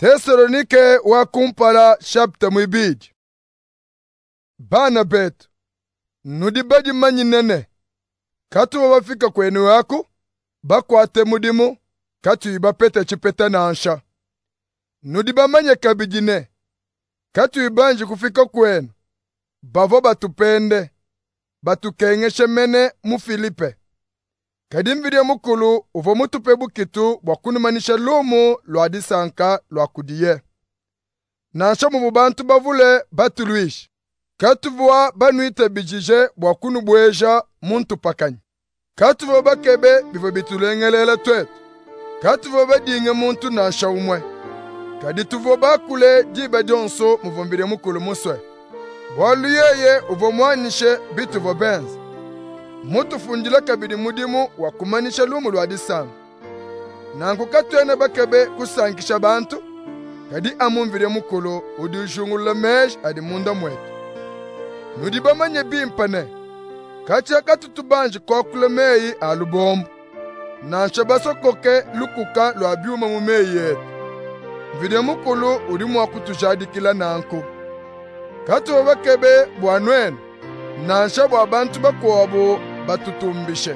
Tesalonike wa kumpala chapter mwibidi. Bana betu, nudi badi manyi nene. Katu wafika kwenu wako, bakwate mudimu, katu ibapete chipeta na ansha. Nudi bamanye kabijine. Katu ibanji kufika kwenu, bavo batupende, batukengeshe mene mu Filipe. Kadimvidia mukulu uvo mutupe bukitu wakunumanisha lumu lwa disanka lwa kudiye. Nansha mu bantu bavule batulwishi. Katuvwa banuite bijije wakunu bweja muntu pakanyi. Katuvwa bakebe bivo bitulengelela twetu. Katuvwa badinge muntu nansha umwe. Kadituvo bakule jiba jonso muvombire mukulu muswe. Bwalu yeye uvo mwanishe bituvo benzi. Mutu funjila kabidi mudimu wa kumanisha lumu lwa disanga. Nanku katwene bakebe kusankisha bantu, kadi amumvire mukulu udi ujungula meji adi munda mwetu. Nudi bamanye bimpane, kacha katutubanji kwa kulemeyi alubombu. Nansha basokoke lukuka lwa byuma mumeyi yetu. Mvire mukulu udi mwakutujadikila nanku. Katu bakebe bwanwenu, nansha bwa bantu bakwabo batutumbishe.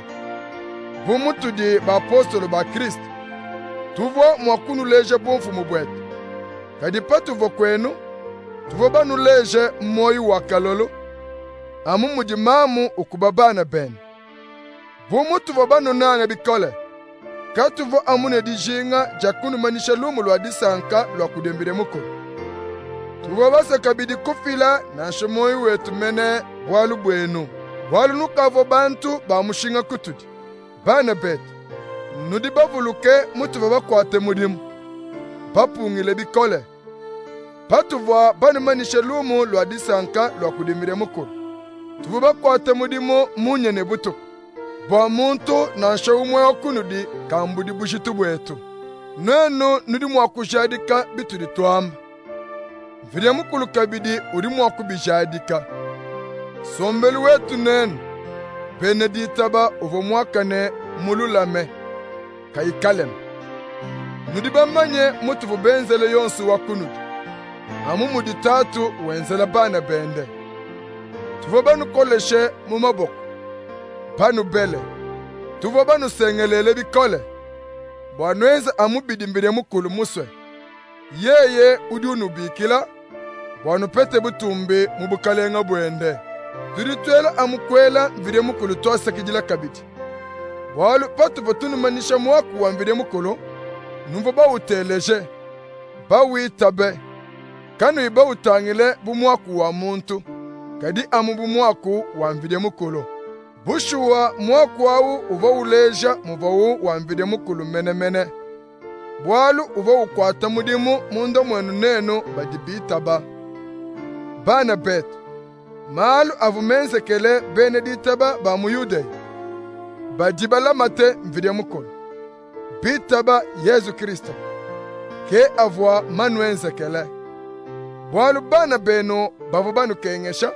Bumutudi ba apostolo ba Kristo. Tuvo mwakunuleje bomfumu bwetu. Kadi patuvo kwenu, tuvo banuleje moyo wa kalolo. Amu mujimamu ukubabana bene. Bumutuvo banunanga bikole. Katuvo amune dijinga jakunu manisha lumu lwa disanka lwa kudembire mukulu. Tuvo basa kabidi kufila na shomoyi wetu mene bwalu bwenu. Bwalu nukavo bantu bamushinga kutudi. Bana betu, nudi bavuluke mutuva bakwate mudimu. Bapungile bikole. Patuvwa banumanisha lumu lwa disanka lwa kudembire mukulu. Tuvo bakwate mudimu munyene butuku. Bwa muntu nansha umwe okunudi kambudi bushitu bwetu. Nwenu nudi mwakujadika bitudi twamba. Mvire mukulu kabidi uri mwakubijadika. Sombelu wetu nenu, Beneditaba uvo mwakane mululame, kaikalem. Nudi bamanye mutuvu benzele yonsu wakunudi. Amu mudi tatu wenzela bana bende. Tuvo banu koleshe mumaboko. Banu bele. Tuvo banu sengelele bikole. Bwanweza amu bidimbire mukulu muswe. Yeye udi unubikila. Bwanu pete butumbi mubukalenga bwende. Turitwela amukwela mvire mukulu twasa kijila kabiti. Bwalu patu batunu manisha mwaku wa mvire mukulu. Numvo bawuteleje. Bawitabe. Kanu iba utangile bumwaku wa muntu. Kadi amu bumwaku wa mvire mukulu. Bushuwa mwaku wawu uva uleja muvawu wa mvire mukulu mene mene. Bwalu uva ukwata mudimu munda mwenu nenu badibitaba. Bana betu, maalu avumenzekele Beneditaba ba muyude. Badibala mate mvire mukulu. Bitaba Yesu Kristo. Ke avwa manuenzekele. Bwalu bana beno bavu banu kengesha.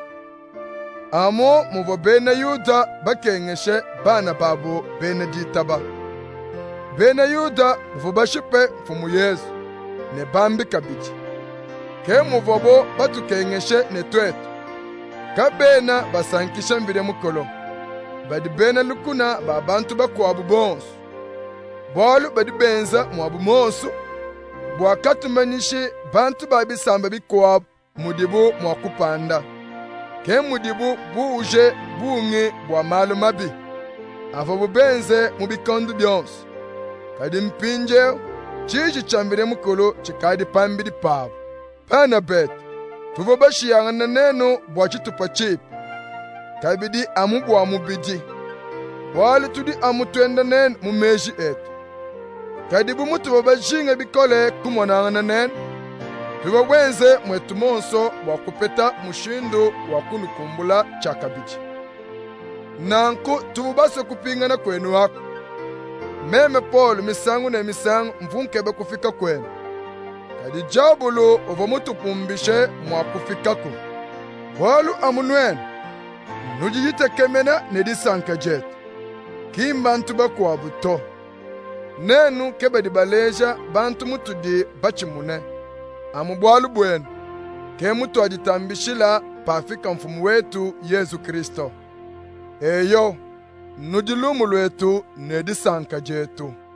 Amo muvo bene Yuda bakengeshe bana babu Beneditaba. Bene Yuda muvo bashipe mfumu Yesu. Ne bambi kabiti. Ke muvobo batukengeshe netwetu. Kabena basankisha mvire mukolo. Badi bena lukuna ba bantu bakwabu bonsu. Bwalu badi benza mwabu monsu. Bwakatu manishi bantu babisamba bikwabu mudibu mwakupanda. Ke mudibu buuje buungi bwa malu mabi. Avo bubenze mubikondu byonsu. Kadi mpinje chiji chambire mukolo chikadi pambidi pabu. Bana betu, tuvo bashiyanga neno bwa chitupa chipi. Kabidi amu bwa mubidi. Bwali tudi amu twenda nenu mumeji etu. Kadibu mutuvo bajinga bikole kumonanga nenu. Tuvo wenze mwetu monso bwa kupeta mushindu wa kunukumbula chakabiji. Nanku tuvo basa kupingana kwenu wako. Meme Paul misangu na misangu mvunkebe kufika kwenu. Kadi jabulu uvo mutupumbishe mwakufikako. Bwalu amunwenu, nujiyite kemena nedisanka jetu. Kimbantu bakwabuto. Nenu kebedi baleja bantu mutudi bachimune. amubwalu bwenu kemu twajitambishila pafika mfumu wetu Yesu Kristo. Eyo, nudilumu lwetu nedisanka jetu.